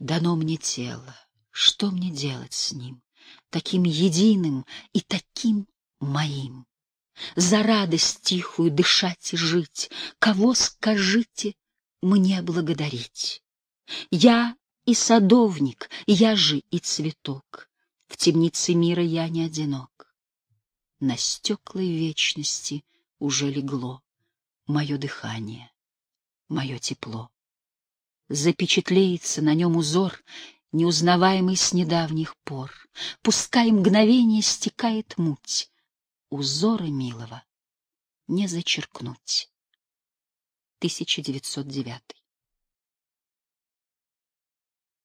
Дано мне тело, что мне делать с ним, таким единым и таким моим? За радость тихую дышать и жить, кого, скажите, мне благодарить? Я и садовник, я же и цветок, в темнице мира я не одинок. На стеклой вечности уже легло мое дыхание, мое тепло. Запечатлеется на нем узор, неузнаваемый с недавних пор. Пускай мгновение стекает муть, узора милого не зачеркнуть. 1909